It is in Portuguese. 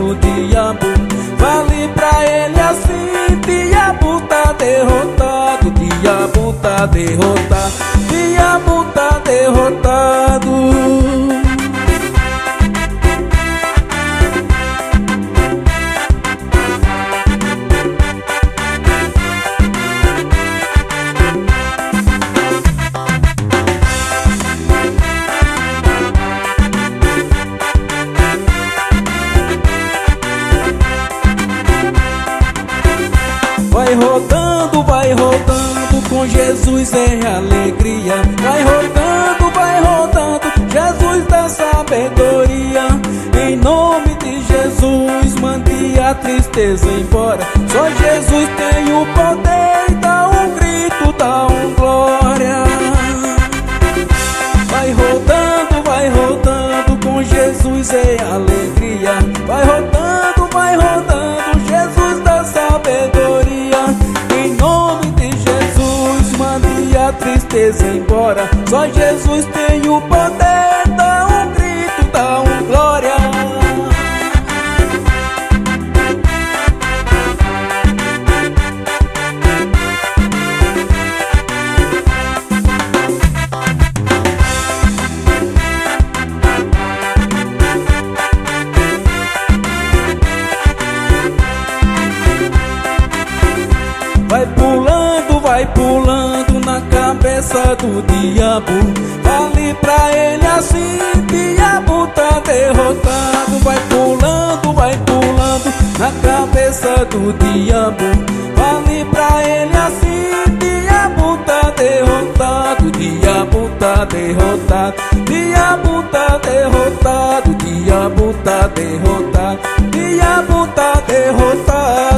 do diabo. Fale pra ele assim: diabo tá derrotado, diabo tá derrotado, diabo tá derrotado. Vai rodando, com Jesus é alegria. Vai rodando, Jesus dá sabedoria. Em nome de Jesus, mande a tristeza embora. Só Jesus tem o poder, dá um grito, dá um glória. Vai rodando, com Jesus é alegria. Vai rodando, Jesus dá sabedoria. Em nome de Jesus, mande a tristeza embora. Só Jesus tem o poder, dá um grito, dá um glória. Vai pulando na cabeça do diabo. Fale pra ele assim: diabo tá derrotado. Vai pulando na cabeça do diabo. Fale pra ele assim: diabo tá derrotado, diabo tá derrotado, diabo tá derrotado, diabo tá derrotado, diabo tá derrotado.